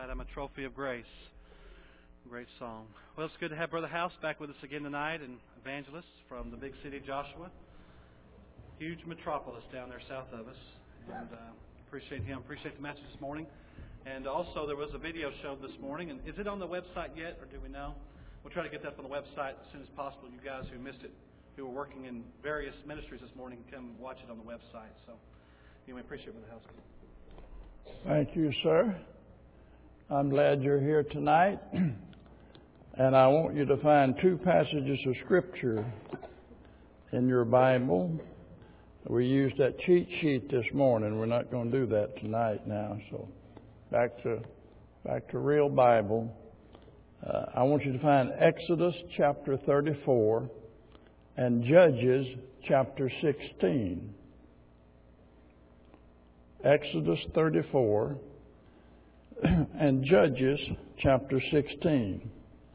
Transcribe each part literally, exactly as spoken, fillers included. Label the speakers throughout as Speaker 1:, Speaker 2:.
Speaker 1: tonight. I'm a trophy of grace. Great song. Well, it's good to have Brother House back with us again tonight, and evangelist from the big city of Joshua. Huge metropolis down there south of us. And uh, appreciate him. Appreciate the message this morning. And also, there was a video showed this morning. And is it on the website yet, or do we know? We'll try to get that up on the website as soon as possible. You guys who missed it, who were working in various ministries this morning, come watch it on the website. So, anyway, appreciate Brother House.
Speaker 2: Thank you, sir. I'm glad you're here tonight. And I want you to find two passages of Scripture in your Bible. We used that cheat sheet this morning. We're not going to do that tonight now. So back to back to real Bible. Uh, I want you to find Exodus chapter thirty-four and Judges chapter sixteen. Exodus thirty-four and Judges chapter sixteen.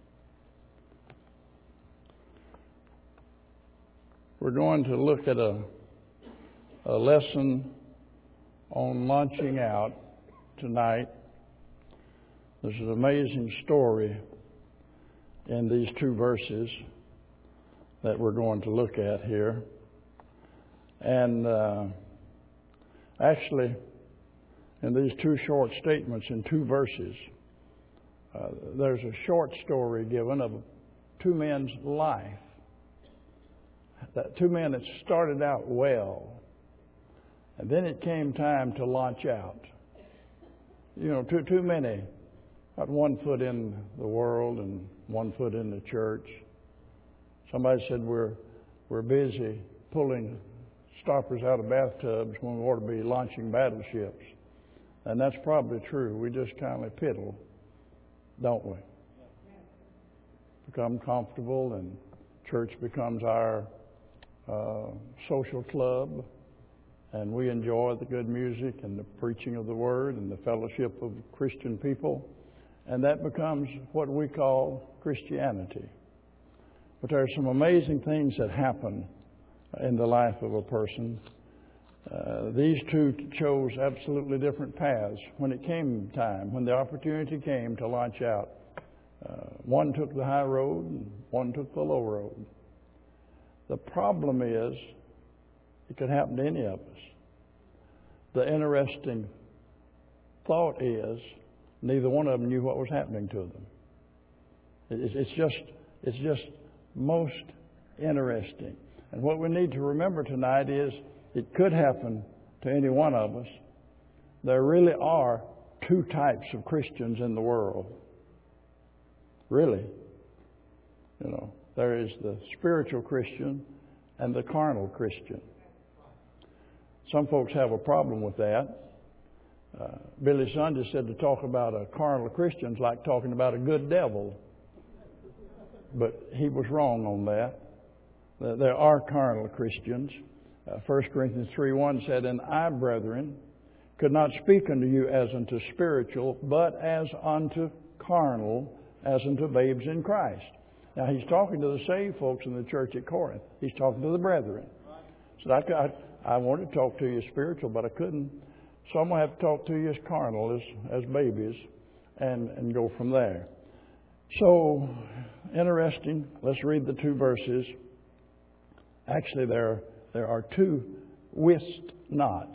Speaker 2: We're going to look at a, a lesson on launching out tonight. There's an amazing story in these two verses that we're going to look at here. And uh, actually, in these two short statements in two verses, uh, there's a short story given of two men's life. That two men that started out well, and then it came time to launch out. You know, too too many got one foot in the world and one foot in the church. Somebody said we're we're busy pulling stoppers out of bathtubs when we ought to be launching battleships, and that's probably true. We just kind of piddle, don't we? Become comfortable, and church becomes our Uh, social club, and we enjoy the good music and the preaching of the Word and the fellowship of Christian people, and that becomes what we call Christianity. But there are some amazing things that happen in the life of a person. Uh, these two chose absolutely different paths when it came time, when the opportunity came to launch out. Uh, one took the high road and one took the low road. The problem is, it could happen to any of us. The interesting thought is, neither one of them knew what was happening to them. It's just, it's just most interesting. And what we need to remember tonight is, it could happen to any one of us. There really are two types of Christians in the world. Really. You know. There is the spiritual Christian and the carnal Christian. Some folks have a problem with that. Uh, Billy Sunday said to talk about a carnal Christian is like talking about a good devil. But he was wrong on that. There are carnal Christians. Uh, First Corinthians three one said, "And I, brethren, could not speak unto you as unto spiritual, but as unto carnal, as unto babes in Christ." Now, he's talking to the saved folks in the church at Corinth. He's talking to the brethren. So I, I, I wanted to talk to you as spiritual, but I couldn't. So I'm going to have to talk to you as carnal, as, as babies, and, and go from there. So, interesting. Let's read the two verses. Actually, there, there are two wist nots.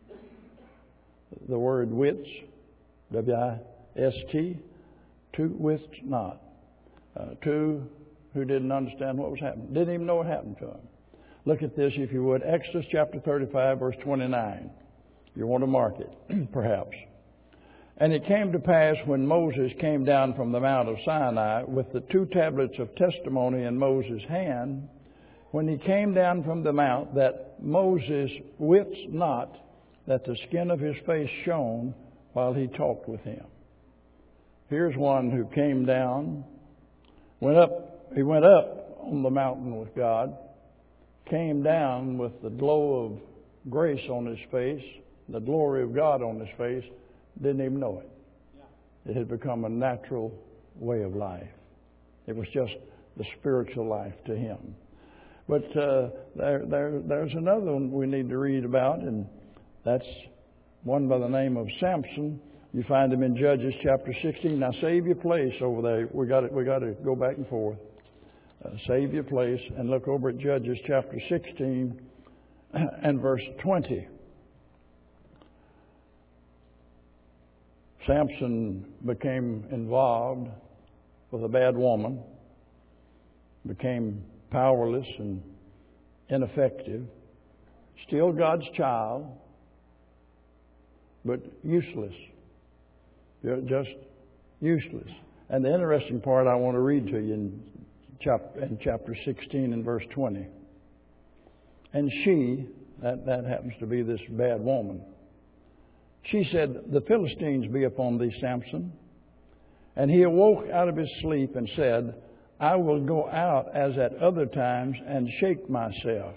Speaker 2: The word wits, W I S T, two wist not. Uh, two who didn't understand what was happening. Didn't even know what happened to them. Look at this, if you would. Exodus chapter thirty-five, verse twenty-nine. You want to mark it, perhaps. "And it came to pass when Moses came down from the Mount of Sinai with the two tablets of testimony in Moses' hand, when he came down from the mount, that Moses wits not that the skin of his face shone while he talked with him." Here's one who came down. Went up, he went up on the mountain with God, came down with the glow of grace on his face, the glory of God on his face, didn't even know it. It had become a natural way of life. It was just the spiritual life to him. But uh, there, there, there's another one we need to read about, and that's one by the name of Samson. You find them in Judges chapter sixteen. Now save your place over there. We got to, we got to go back and forth. Uh, save your place and look over at Judges chapter sixteen and verse twenty. Samson became involved with a bad woman, became powerless and ineffective, still God's child, but useless. Just useless. And the interesting part I want to read to you in chapter, in chapter sixteen and verse twenty. And she, that, that happens to be this bad woman, she said, "The Philistines be upon thee, Samson." And he awoke out of his sleep and said, "I will go out as at other times and shake myself."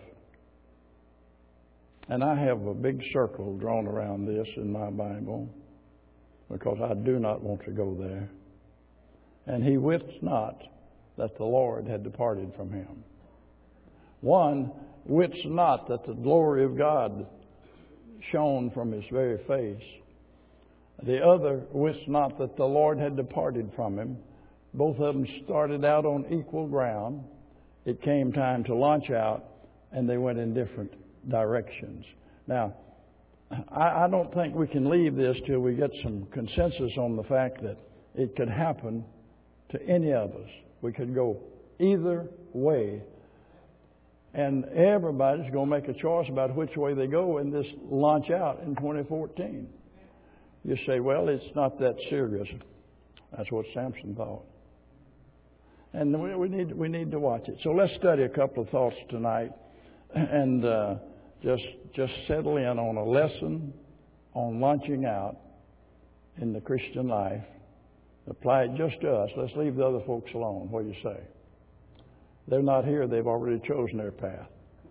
Speaker 2: And I have a big circle drawn around this in my Bible because I do not want to go there. And he wist not that the Lord had departed from him. One wist not that the glory of God shone from his very face. The other wist not that the Lord had departed from him. Both of them started out on equal ground. It came time to launch out, and they went in different directions. Now, I, I don't think we can leave this till we get some consensus on the fact that it could happen to any of us. We could go either way. And everybody's going to make a choice about which way they go in this launch out in twenty fourteen. You say, well, it's not that serious. That's what Samson thought. And we, we need we need to watch it. So let's study a couple of thoughts tonight, and uh, just just settle in on a lesson on launching out in the Christian life. Apply it just to us. Let's leave the other folks alone. What do you say? They're not here. They've already chosen their path.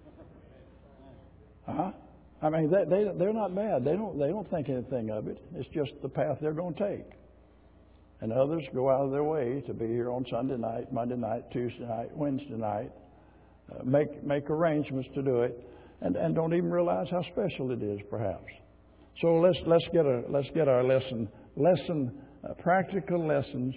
Speaker 2: Huh? I mean, they, they they're not bad. They don't they don't think anything of it. It's just the path they're going to take. And others go out of their way to be here on Sunday night, Monday night, Tuesday night, Wednesday night, uh, make make arrangements to do it, and, and don't even realize how special it is, perhaps. So let's let's get a let's get our lesson lesson uh, practical lessons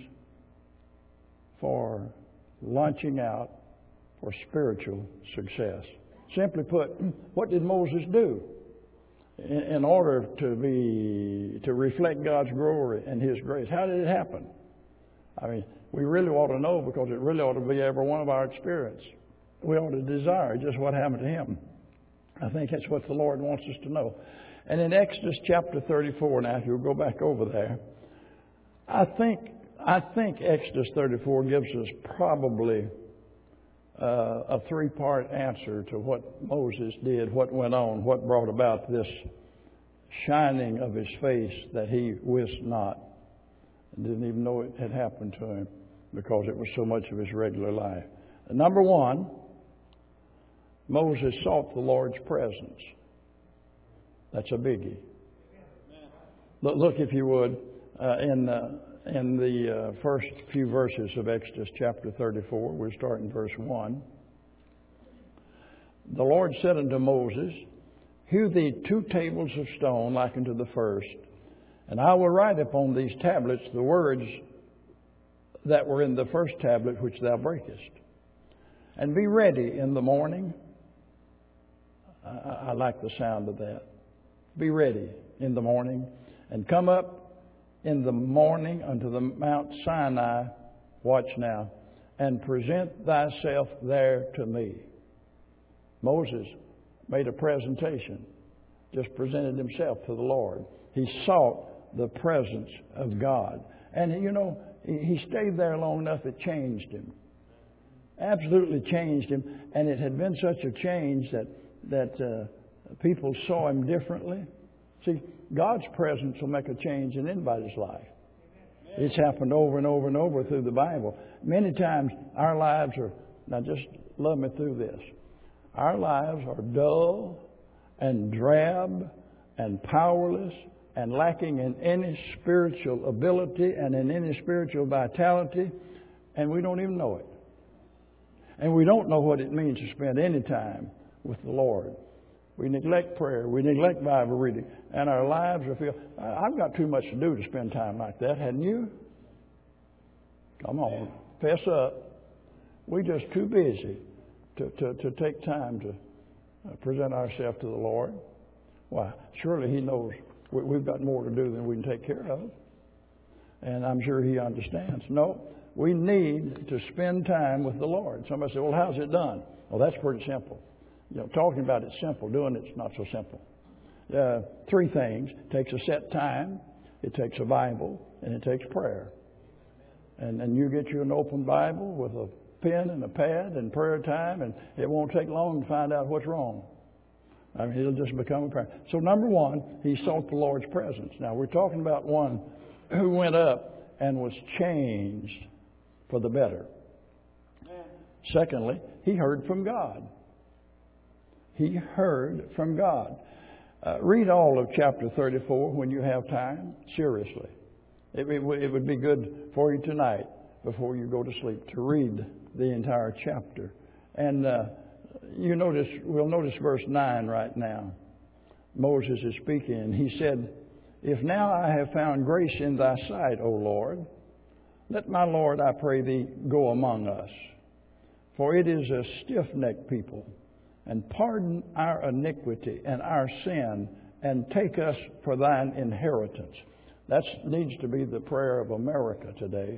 Speaker 2: for launching out for spiritual success. Simply put, what did Moses do in, in order to be to reflect God's glory and His grace? How did it happen? I mean, we really ought to know, because it really ought to be every one of our experience. We ought to desire just what happened to him. I think that's what the Lord wants us to know. And in Exodus chapter thirty-four, now if you'll go back over there, I think I think Exodus thirty-four gives us probably uh, a three-part answer to what Moses did, what went on, what brought about this shining of his face that he wist not, and didn't even know it had happened to him because it was so much of his regular life. And number one, Moses sought the Lord's presence. That's a biggie. Look, look if you would, uh, in uh, in the uh, first few verses of Exodus chapter thirty-four. We'll start in verse one. The Lord said unto Moses, "Hew thee two tables of stone like unto the first, and I will write upon these tablets the words that were in the first tablet which thou breakest. And be ready in the morning." I, I like the sound of that. Be ready in the morning, and come up in the morning unto the Mount Sinai, watch now, and present thyself there to me. Moses made a presentation, just presented himself to the Lord. He sought the presence of God. And, you know, he stayed there long enough, it changed him. Absolutely changed him. And it had been such a change that, that uh, people saw him differently. See, God's presence will make a change in anybody's life. It's happened over and over and over through the Bible. Many times our lives are, now just love me through this, our lives are dull and drab and powerless and lacking in any spiritual ability and in any spiritual vitality, and we don't even know it. And we don't know what it means to spend any time with the Lord. We neglect prayer. We neglect Bible reading. And our lives are filled. I've got too much to do to spend time like that, hadn't you? Come on. Fess up. We're just too busy to, to, to take time to present ourselves to the Lord. Why? Surely He knows we've got more to do than we can take care of. And I'm sure He understands. No, we need to spend time with the Lord. Somebody say, well, how's it done? Well, that's pretty simple. You know, talking about it's simple. Doing it's not so simple. Uh, three things. It takes a set time. It takes a Bible. And it takes prayer. And, and you get you an open Bible with a pen and a pad and prayer time, and it won't take long to find out what's wrong. I mean, it'll just become a prayer. So number one, he sought the Lord's presence. Now, we're talking about one who went up and was changed for the better. Secondly, he heard from God. He heard from God. Uh, read all of chapter thirty-four when you have time. Seriously. It, it, it would be good for you tonight before you go to sleep to read the entire chapter. And uh, you notice, we'll notice verse nine right now. Moses is speaking, and he said, if now I have found grace in thy sight, O Lord, let my Lord, I pray thee, go among us. For it is a stiff-necked people. And pardon our iniquity and our sin, and take us for thine inheritance. That needs to be the prayer of America today.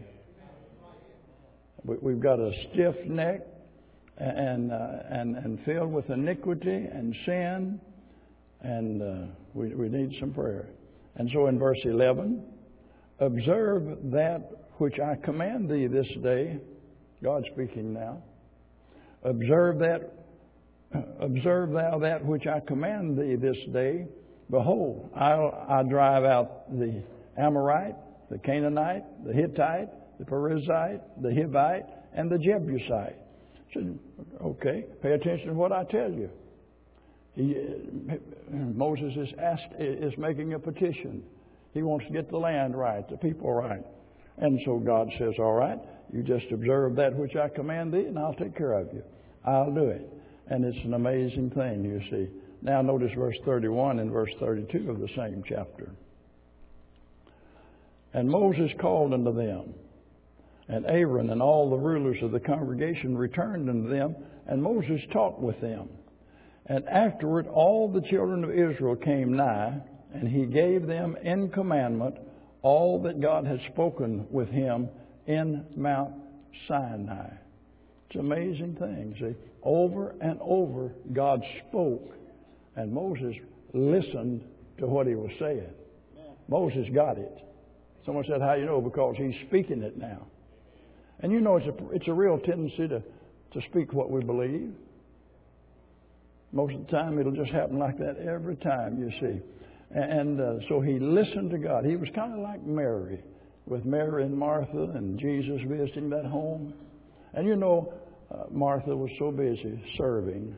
Speaker 2: We've got a stiff neck and uh, and and filled with iniquity and sin, and uh, we we need some prayer. And so in verse eleven, observe that which I command thee this day. God speaking now. Observe that. Observe thou that which I command thee this day. Behold, I'll, I drive out the Amorite, the Canaanite, the Hittite, the Perizzite, the Hivite, and the Jebusite. So, okay, pay attention to what I tell you. He, Moses is ask, is making a petition. He wants to get the land right, the people right. And so God says, all right, you just observe that which I command thee, and I'll take care of you. I'll do it. And it's an amazing thing, you see. Now notice verse thirty-one and verse thirty-two of the same chapter. And Moses called unto them, and Aaron and all the rulers of the congregation returned unto them, and Moses talked with them. And afterward all the children of Israel came nigh, and he gave them in commandment all that God had spoken with him in Mount Sinai. It's an amazing thing, see. Over and over, God spoke, and Moses listened to what he was saying. Moses got it. Someone said, how you know? Because he's speaking it now. And you know it's a, it's a real tendency to, to speak what we believe. Most of the time, it'll just happen like that every time, you see. And uh, so he listened to God. He was kind of like Mary, with Mary and Martha and Jesus visiting that home. And you know, uh, Martha was so busy serving.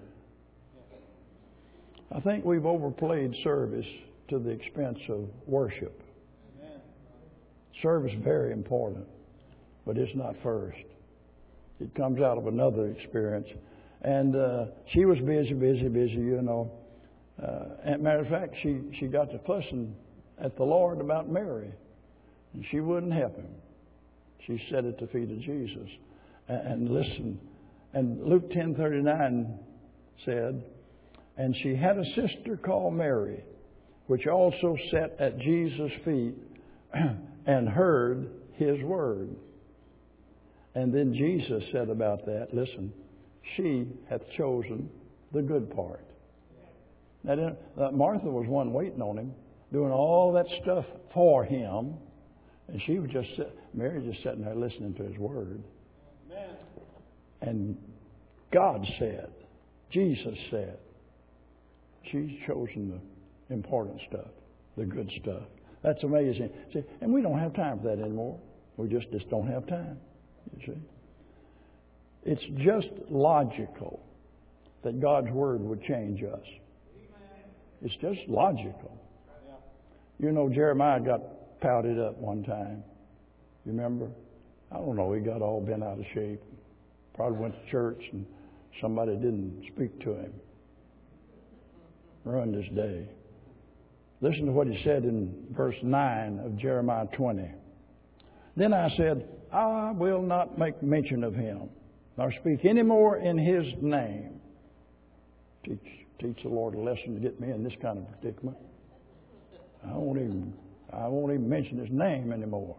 Speaker 2: I think we've overplayed service to the expense of worship. Amen. Service is very important, but it's not first. It comes out of another experience. And uh, she was busy, busy, busy, you know. Uh, and matter of fact, she, she got to fussing at the Lord about Mary. And she wouldn't help him. She sat at the feet of Jesus and, and listened. And Luke ten thirty-nine said, and she had a sister called Mary, which also sat at Jesus' feet and heard his word. And then Jesus said about that, listen, she hath chosen the good part. Now, Martha was one waiting on him, doing all that stuff for him. And she was just, Mary just sitting there listening to his word. Amen. And God said, Jesus said, she's chosen the important stuff, the good stuff. That's amazing. See, and we don't have time for that anymore. We just, just don't have time. You see, it's just logical that God's word would change us. It's just logical. You know, Jeremiah got pouted up one time. You remember? I don't know. He got all bent out of shape. Probably went to church and somebody didn't speak to him. ruin this day. Listen to what he said in verse nine of Jeremiah twenty. Then I said, I will not make mention of him, nor speak any more in his name. Teach, teach the Lord a lesson to get me in this kind of predicament. I won't even, I won't even mention his name anymore.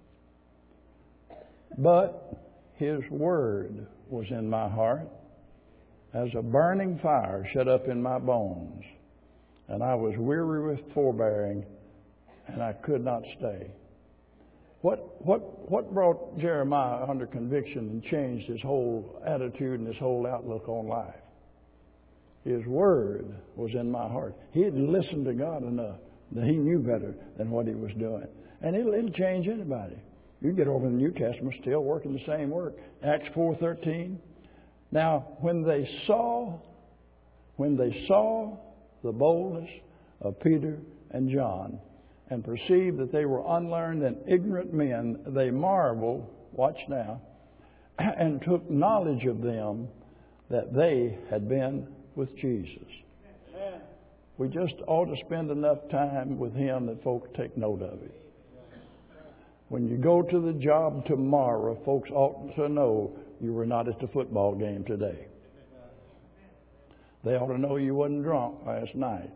Speaker 2: But his word was in my heart as a burning fire shut up in my bones. And I was weary with forbearing, and I could not stay. What, what, what brought Jeremiah under conviction and changed his whole attitude and his whole outlook on life? His word was in my heart. He had listened to God enough that he knew better than what he was doing. And it'll, it'll change anybody. You get over in the New Testament, still working the same work. Acts four thirteen. Now, when they saw, when they saw the boldness of Peter and John, and perceived that they were unlearned and ignorant men, they marveled, watch now, and took knowledge of them that they had been with Jesus. Amen. We just ought to spend enough time with him that folks take note of it. When you go to the job tomorrow, folks ought to know you were not at the football game today. They ought to know you wasn't drunk last night.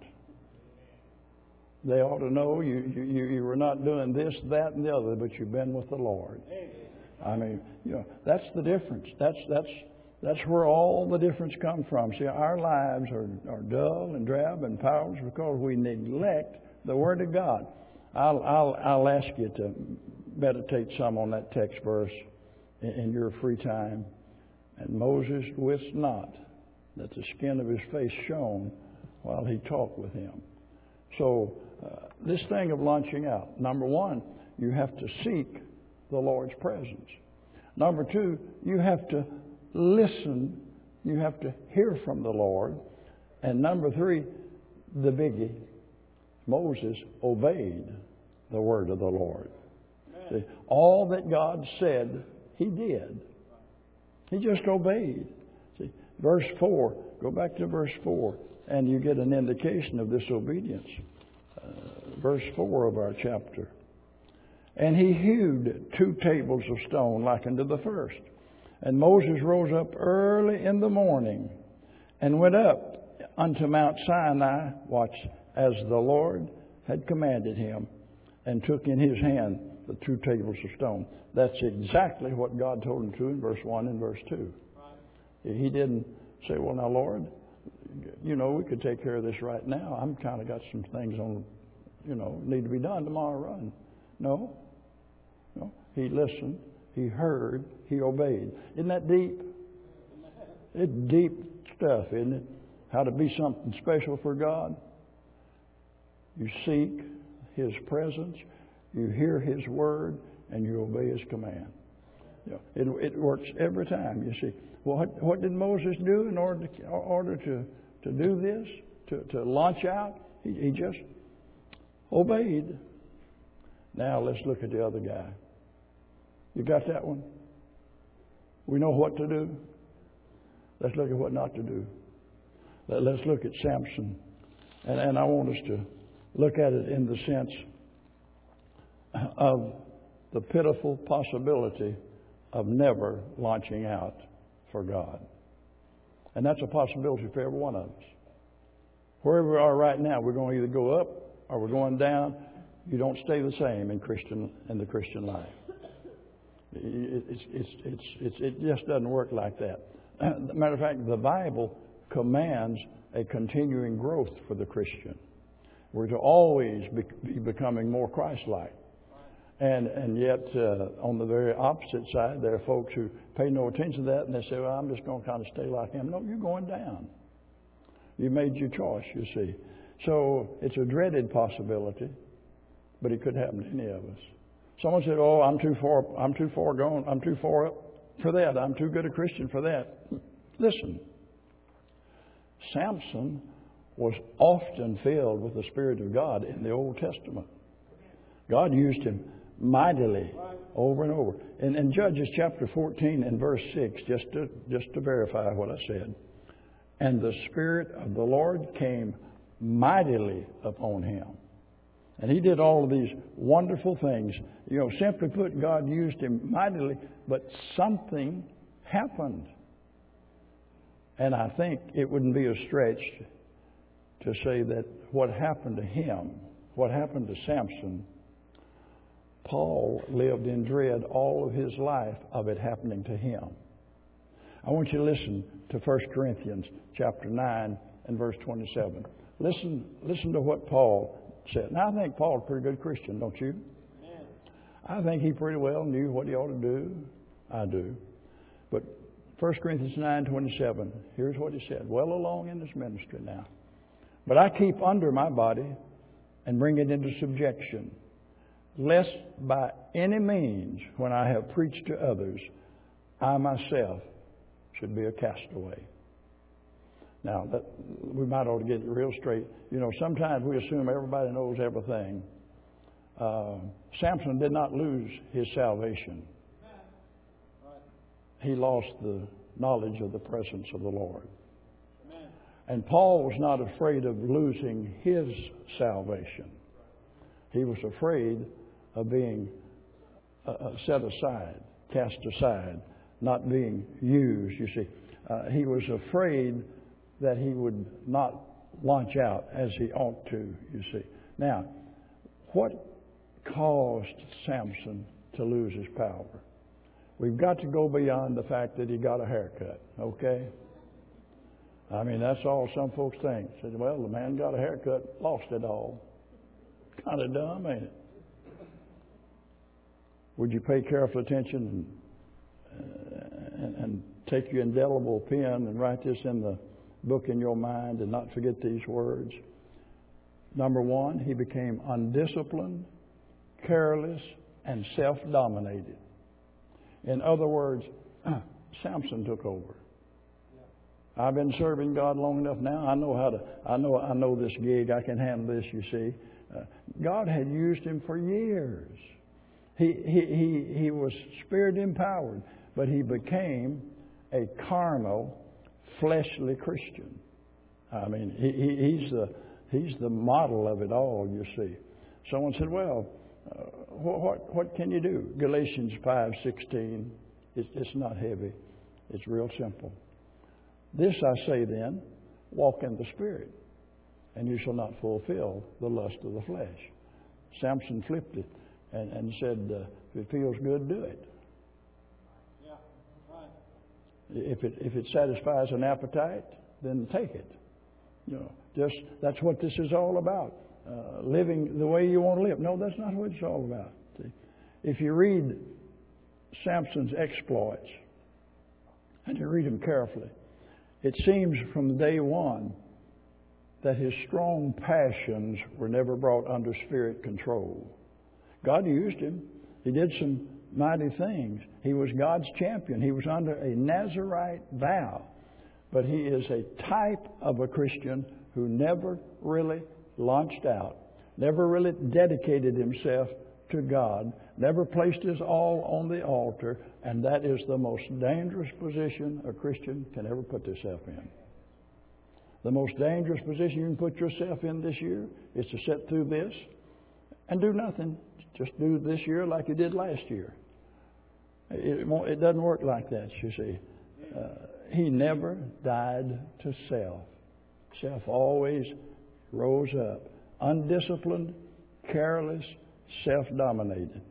Speaker 2: They ought to know you, you, you were not doing this, that, and the other, but you've been with the Lord. I mean, you know, that's the difference. That's that's that's where all the difference comes from. See, our lives are, are dull and drab and powerless because we neglect the Word of God. I'll I'll I'll ask you to meditate some on that text verse in, in your free time. And Moses wist not that the skin of his face shone while he talked with him. So uh, this thing of launching out, number one, you have to seek the Lord's presence. Number two, you have to listen. You have to hear from the Lord. And number three, the biggie, Moses obeyed the word of the Lord. See, all that God said, he did. He just obeyed. See, verse four, go back to verse four. And you get an indication of this obedience. Uh, verse four of our chapter. And he hewed two tables of stone like unto the first. And Moses rose up early in the morning and went up unto Mount Sinai, watch, as the Lord had commanded him, and took in his hand the two tables of stone. That's exactly what God told him to in verse one and verse two. He didn't say, well, now, Lord, you know, we could take care of this right now. I'm kind of got some things on, you know, need to be done tomorrow run. No. No. He listened. He heard. He obeyed. Isn't that deep? It's deep stuff, isn't it? How to be something special for God. You seek his presence. You hear his word. And you obey his command. You know, it, it works every time, you see. Well, what, what did Moses do in order to, order to, to do this, to, to launch out? He, he just obeyed. Now let's look at the other guy. You got that one? We know what to do. Let's look at what not to do. Let, let's look at Samson. And, and I want us to look at it in the sense of the pitiful possibility of never launching out for God. And that's a possibility for every one of us. Wherever we are right now, we're going to either go up or we're going down. You don't stay the same in Christian in the Christian life. It, it's, it's, it's, it's, it just doesn't work like that. As a matter of fact, the Bible commands a continuing growth for the Christian. We're to always be, be becoming more Christ-like. And and yet, uh, on the very opposite side, there are folks who pay no attention to that, and they say, well, I'm just going to kind of stay like him. No, you're going down. You made your choice, you see. So it's a dreaded possibility, but it could happen to any of us. Someone said, oh, I'm too far, I'm too far gone, I'm too far up for that. I'm too good a Christian for that. Listen, Samson was often filled with the Spirit of God in the Old Testament. God used him mightily over and over. In, in Judges chapter fourteen and verse six, just to, just to verify what I said. And the Spirit of the Lord came mightily upon him. And he did all of these wonderful things. You know, simply put, God used him mightily, but something happened. And I think it wouldn't be a stretch to say that what happened to him, what happened to Samson, Paul lived in dread all of his life of it happening to him. I want you to listen to First Corinthians chapter nine and verse twenty-seven. Listen, listen to what Paul said. Now, I think Paul's a pretty good Christian, don't you? Amen. I think he pretty well knew what he ought to do. I do. But First Corinthians nine twenty-seven, here's what he said. Well along in this ministry now. But I keep under my body and bring it into subjection, lest by any means, when I have preached to others, I myself should be a castaway. Now, that, we might ought to get it real straight. You know, sometimes we assume everybody knows everything. Uh, Samson did not lose his salvation. He lost the knowledge of the presence of the Lord. And Paul was not afraid of losing his salvation. He was afraid of being uh, set aside, cast aside, not being used, you see. Uh, he was afraid that he would not launch out as he ought to, you see. Now, what caused Samson to lose his power? We've got to go beyond the fact that he got a haircut, okay? I mean, that's all some folks think. Said, well, the man got a haircut, lost it all. Kind of dumb, ain't it? Would you pay careful attention and, uh, and, and take your indelible pen and write this in the book in your mind and not forget these words? Number one, he became undisciplined, careless, and self-dominated. In other words, Samson took over. I've been serving God long enough now. I know how to. I know. I know this gig. I can handle this. You see, uh, God had used him for years. He he he he was spirit empowered, but he became a carnal, fleshly Christian. I mean, he, he he's the he's the model of it all. You see. Someone said, "Well, uh, what, what what can you do?" Galatians five sixteen. It's, it's not heavy. It's real simple. This I say then, walk in the Spirit, and you shall not fulfill the lust of the flesh. Samson flipped it and, and said, uh, if it feels good, do it. Yeah, right. If it if it satisfies an appetite, then take it. You know, just that's what this is all about. Uh, living the way you want to live. No, that's not what it's all about. See? If you read Samson's exploits, and you read them carefully, it seems from day one that his strong passions were never brought under spirit control. God used him. He did some mighty things. He was God's champion. He was under a Nazirite vow. But he is a type of a Christian who never really launched out, never really dedicated himself to God, never placed his all on the altar, and that is the most dangerous position a Christian can ever put themselves in. The most dangerous position you can put yourself in this year is to sit through this and do nothing. Just do this year like you did last year. It, won't, it doesn't work like that, you see. Uh, he never died to self. Self always rose up. Undisciplined, careless, self-dominated.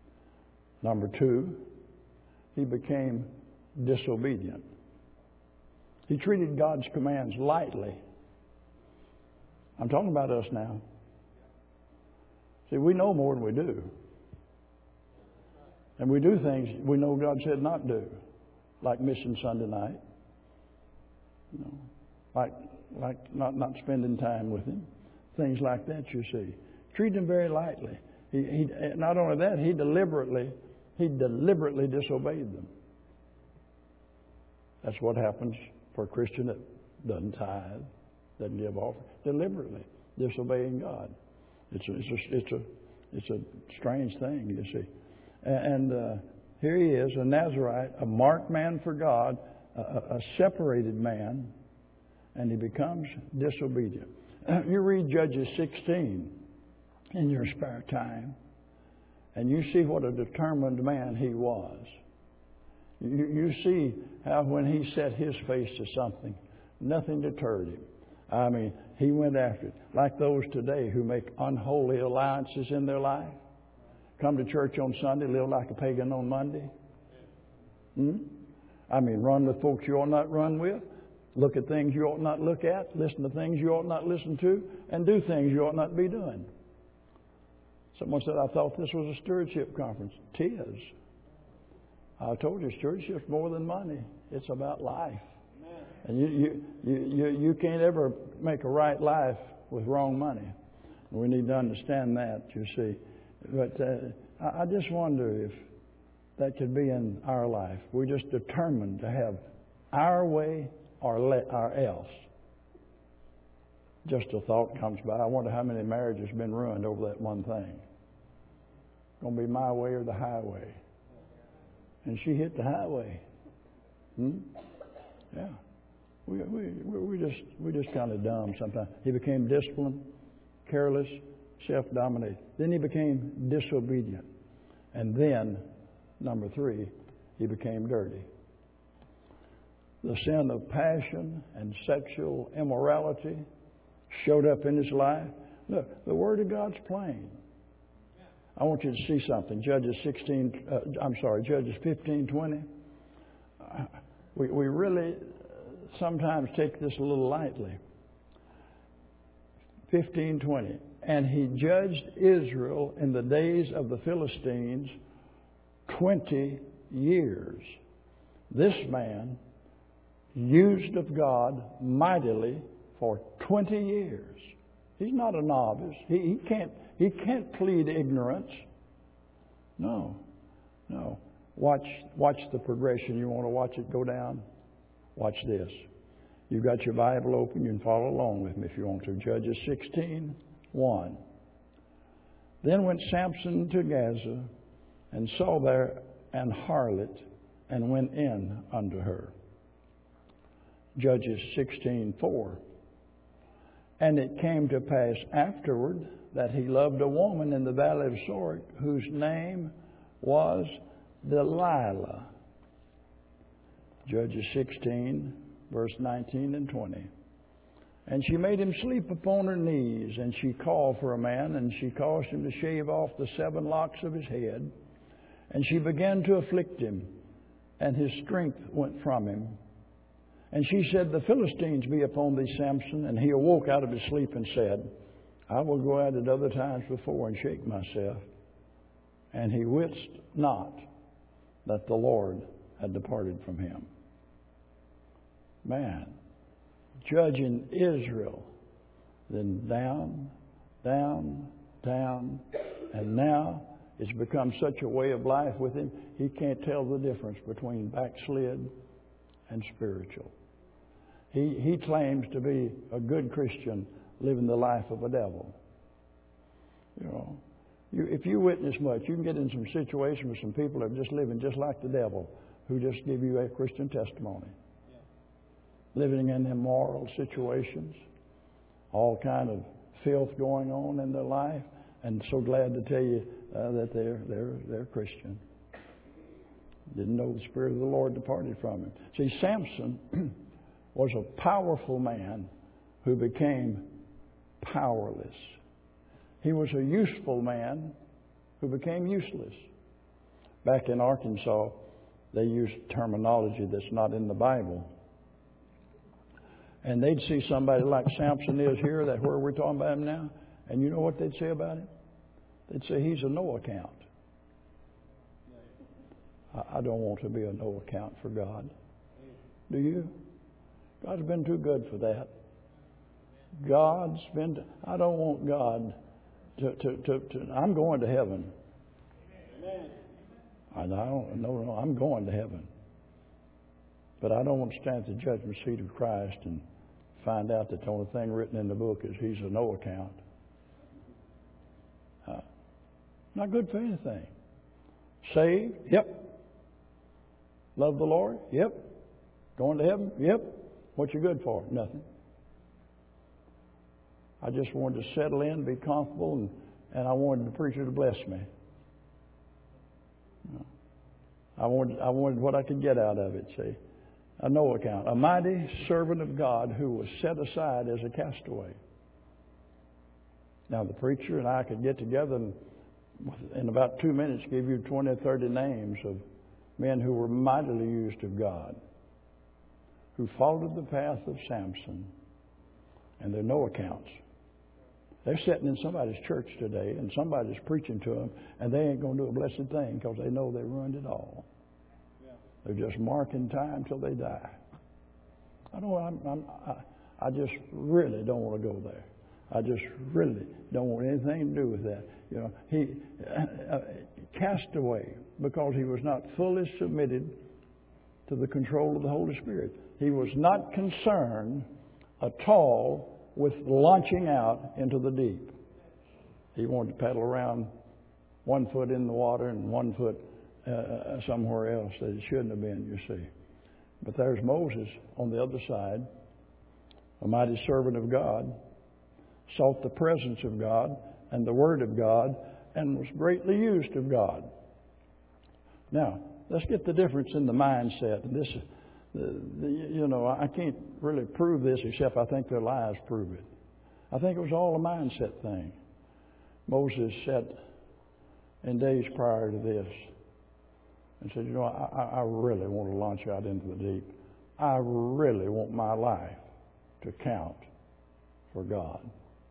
Speaker 2: Number two, he became disobedient. He treated God's commands lightly. I'm talking about us now. See, we know more than we do. And we do things we know God said not do, like Mission Sunday night. You know, like like not, not spending time with Him. Things like that, you see. Treat Him very lightly. He, he not only that, he deliberately he deliberately disobeyed them. That's what happens for a Christian that doesn't tithe, doesn't give offering, deliberately disobeying God. It's a, it's a, it's a, it's a strange thing, you see. And uh, here he is, a Nazirite, a marked man for God, a, a separated man, and he becomes disobedient. you read Judges sixteen in your spare time, and you see what a determined man he was. You, you see how when he set his face to something, nothing deterred him. I mean, he went after it. Like those today who make unholy alliances in their life. Come to church on Sunday, live like a pagan on Monday. Hmm? I mean, run with folks you ought not run with. Look at things you ought not look at. Listen to things you ought not listen to. And do things you ought not be doing. Someone said, I thought this was a stewardship conference. Tis. I told you, stewardship's more than money. It's about life. Amen. And you, you, you, you, you can't ever make a right life with wrong money. We need to understand that, you see. But uh, I, I just wonder if that could be in our life. We're just determined to have our way or, le- or else. Just a thought comes by. I wonder how many marriages have been ruined over that one thing. Going to be my way or the highway. And she hit the highway. Hmm? Yeah. We we we just we just kind of dumb sometimes. He became disciplined, careless, self-dominated. Then he became disobedient. And then, number three, he became dirty. The sin of passion and sexual immorality showed up in his life. Look, the Word of God's plain. I want you to see something. Judges sixteen. Uh, I'm sorry, Judges fifteen twenty. Uh, we we really sometimes take this a little lightly. Fifteen twenty. And he judged Israel in the days of the Philistines twenty years. This man used of God mightily for twenty years. He's not a novice. He, he can't. He can't plead ignorance. No, no. Watch, watch the progression. You want to watch it go down? Watch this. You've got your Bible open. You can follow along with me if you want to. Judges sixteen one. Then went Samson to Gaza and saw there an harlot and went in unto her. Judges sixteen four. And it came to pass afterward that he loved a woman in the valley of Sorek whose name was Delilah. Judges sixteen, verse nineteen and twenty. And she made him sleep upon her knees, and she called for a man, and she caused him to shave off the seven locks of his head. And she began to afflict him, and his strength went from him. And she said, The Philistines be upon thee, Samson. And he awoke out of his sleep and said, I will go at it other times before and shake myself. And he wist not that the Lord had departed from him. Man, judging Israel, then down, down, down, and now it's become such a way of life with him, he can't tell the difference between backslid and spiritual. He, he claims to be a good Christian living the life of a devil. You know, you, if you witness much, you can get in some situations with some people that are just living just like the devil, who just give you a Christian testimony. Yeah. Living in immoral situations, all kind of filth going on in their life, and so glad to tell you uh, that they're they're they're Christian. Didn't know the Spirit of the Lord departed from him. See, Samson was a powerful man who became powerless. He was a useful man who became useless. Back in Arkansas, they used terminology that's not in the Bible. And they'd see somebody like Samson is here, that where we're talking about him now, and you know what they'd say about him? They'd say he's a no account. I don't want to be a no account for God. Do you? God's been too good for that. God's been... To, I don't want God to... to, to, to I'm going to heaven. I don't... No, no, I'm going to heaven. But I don't want to stand at the judgment seat of Christ and find out that the only thing written in the book is he's a no account. Uh, not good for anything. Saved? Yep. Love the Lord? Yep. Going to heaven? Yep. What you good for? Nothing. I just wanted to settle in, be comfortable, and, and I wanted the preacher to bless me. I wanted, I wanted what I could get out of it, see. A no account. A mighty servant of God who was set aside as a castaway. Now, the preacher and I could get together and in about two minutes give you twenty or thirty names of men who were mightily used of God, who followed the path of Samson, and they're no accounts. They're sitting in somebody's church today, and somebody's preaching to them, and they ain't going to do a blessed thing because they know they ruined it all. Yeah. They're just marking time till they die. I don't. I'm, I'm, I, I just really don't want to go there. I just really don't want anything to do with that. You know, he uh, uh, cast away because he was not fully submitted to the control of the Holy Spirit. He was not concerned at all with launching out into the deep. He wanted to paddle around one foot in the water and one foot uh, somewhere else that it shouldn't have been, you see. But there's Moses on the other side, a mighty servant of God, sought the presence of God and the Word of God, and was greatly used of God. Now, let's get the difference in the mindset. And this, the, the, you know, I can't really prove this except I think their lives prove it. I think it was all a mindset thing. Moses said in days prior to this and said, you know, I, I really want to launch out into the deep. I really want my life to count for God.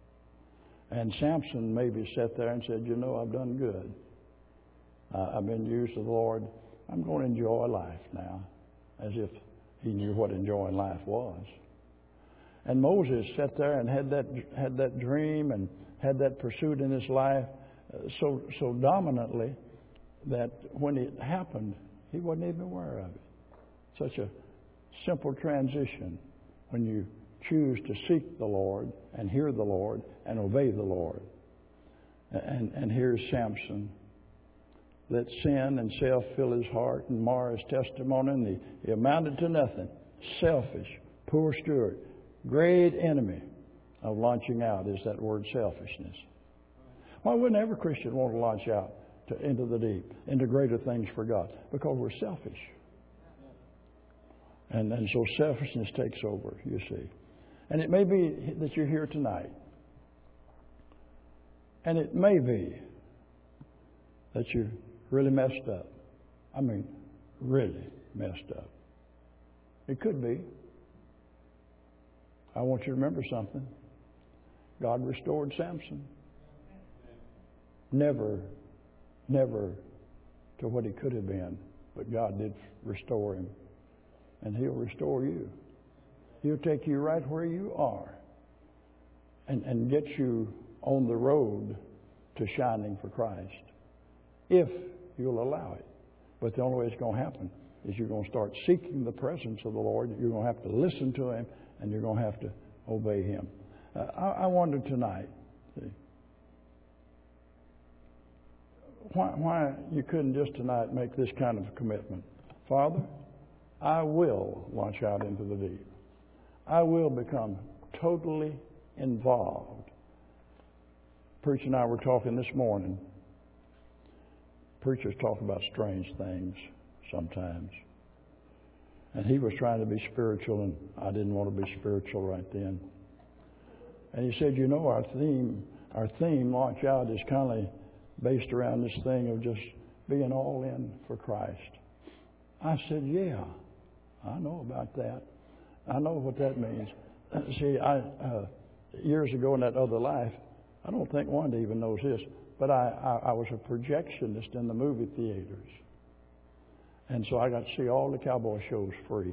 Speaker 2: And Samson maybe sat there and said, you know, I've done good. Uh, I've been used of the Lord. I'm going to enjoy life now, as if he knew what enjoying life was. And Moses sat there and had that had that dream and had that pursuit in his life uh, so so dominantly that when it happened, he wasn't even aware of it. Such a simple transition when you choose to seek the Lord and hear the Lord and obey the Lord. And, and here's Samson. Let sin and self fill his heart and mar his testimony, and he, he amounted to nothing. Selfish, poor steward, great enemy of launching out is that word selfishness. Why wouldn't every Christian want to launch out to, into the deep, into greater things for God? Because we're selfish. And, and so selfishness takes over, you see. And it may be that you're here tonight. And it may be that you really messed up. I mean, really messed up. It could be. I want you to remember something. God restored Samson. Never, never to what he could have been, but God did restore him. And He'll restore you. He'll take you right where you are and, and get you on the road to shining for Christ, if you'll allow it. But the only way it's going to happen is you're going to start seeking the presence of the Lord. You're going to have to listen to Him, and you're going to have to obey Him. Uh, I, I wonder tonight, see, why, why you couldn't just tonight make this kind of a commitment. Father, I will launch out into the deep. I will become totally involved. Preacher and I were talking this morning. Preachers talk about strange things sometimes. And he was trying to be spiritual, and I didn't want to be spiritual right then. And he said, you know, our theme, our theme, Launch Out, is kind of based around this thing of just being all in for Christ. I said, yeah, I know about that. I know what that means. See, I uh, years ago in that other life, I don't think Wanda even knows this, but I, I, I was a projectionist in the movie theaters. And so I got to see all the cowboy shows free.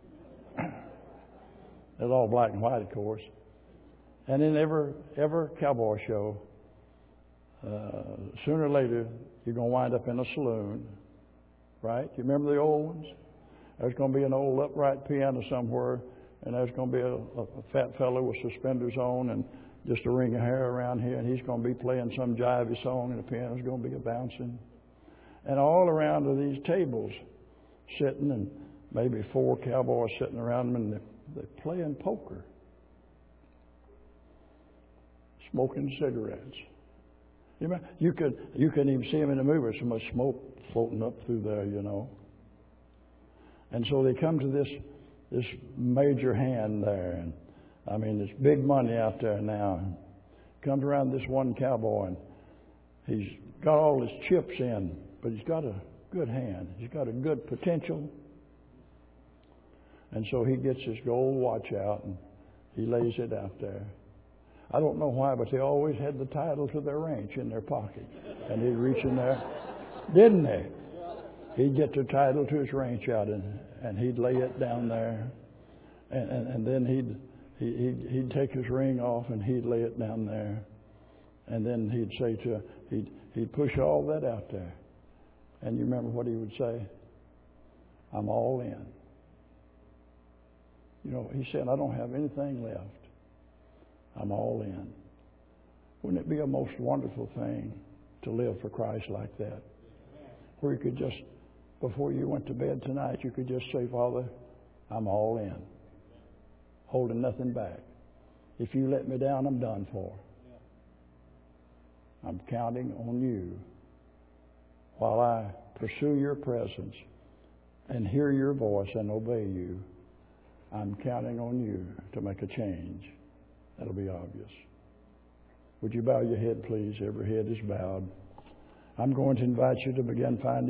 Speaker 2: It's all black and white, of course. And in every, every cowboy show, uh, sooner or later, you're going to wind up in a saloon, right? You remember the old ones? There's going to be an old upright piano somewhere, and there's going to be a, a fat fellow with suspenders on and just a ring of hair around here, and he's going to be playing some jivey song, and the piano's going to be bouncing. And all around are these tables sitting, and maybe four cowboys sitting around them, and they're, they're playing poker. smoking cigarettes. You know, you could you couldn't even see them in the movie. There's so much smoke floating up through there, you know. And so they come to this this major hand there, and I mean, there's big money out there now. Comes around this one cowboy, and he's got all his chips in, but he's got a good hand. He's got a good potential. And so he gets his gold watch out, and he lays it out there. I don't know why, but they always had the title to their ranch in their pocket. And he'd reach in there, didn't they? He'd get the title to his ranch out, and, and he'd lay it down there. And, and, and then he'd, he, he'd he'd take his ring off, and he'd lay it down there. And then he'd say to, he'd, he'd push all that out there. And you remember what he would say? I'm all in. You know, he said, I don't have anything left. I'm all in. Wouldn't it be a most wonderful thing to live for Christ like that? Where you could just, before you went to bed tonight, you could just say, Father, I'm all in. Holding nothing back. If you let me down, I'm done for. I'm counting on you while I pursue your presence and hear your voice and obey you. I'm counting on you to make a change. That'll be obvious. Would you bow your head, please? Every head is bowed. I'm going to invite you to begin finding